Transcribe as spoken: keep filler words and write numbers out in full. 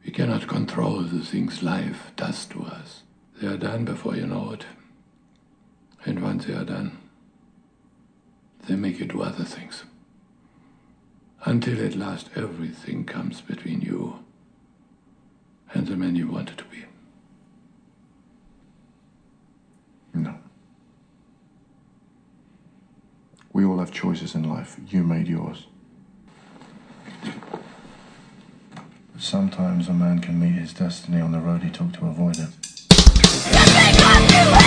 We cannot control the things life does to us. They are done before you know it. And once they are done, they make you do other things. Until at last everything comes between you and the man you wanted to be. No. We all have choices in life. You made yours. But sometimes a man can meet his destiny on the road he took to avoid it.